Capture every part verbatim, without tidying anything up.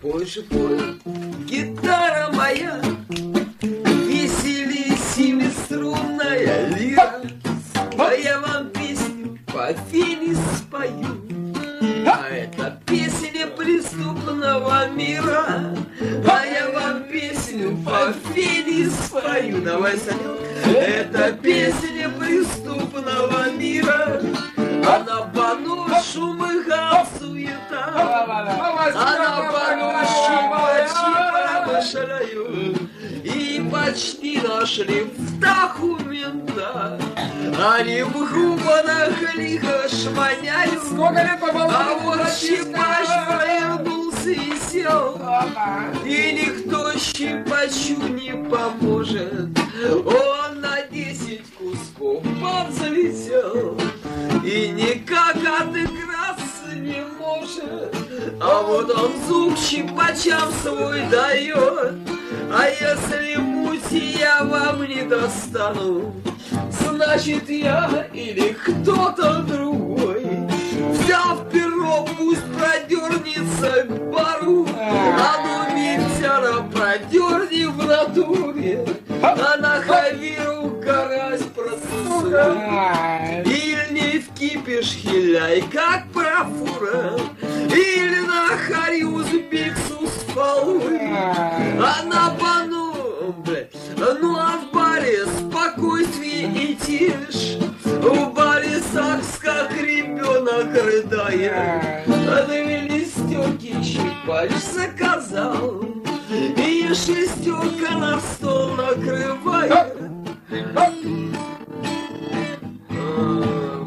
Пой же, пой, гитара моя, весели семиструнная лира, а я вам песню по фини спою. А это песня преступного мира, а я вам песню по фини спою. Давай, Санек. Это песня преступного мира, а на бану шум и гам суета, а на бану щипачи промышляют, и почти нашли в документа. Они в губанах лихо шманяют, а вот щипач провернулся и сел, и никто щипачу не поможет. Он на десять кусков подзалетел и никак отыграться не может. А вот он зуб щипачам свой дает, а если мути я вам не достану, значит я или кто-то другой, взяв перо, пусть продернется к бару. А ну, ментяра, продерни в натуре, а на Хавиру карась процессует. Или не в кипиш хиляй, как профура, или на харе узбексу с полы, а на бану, блядь, ну а в баре спокойствие и тишь. В баре сакс, как ребенок рыдает, а довели стёрки щипач заказал, и шестерка на стол накрывает.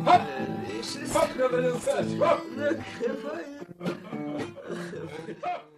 И шестерка накрывает.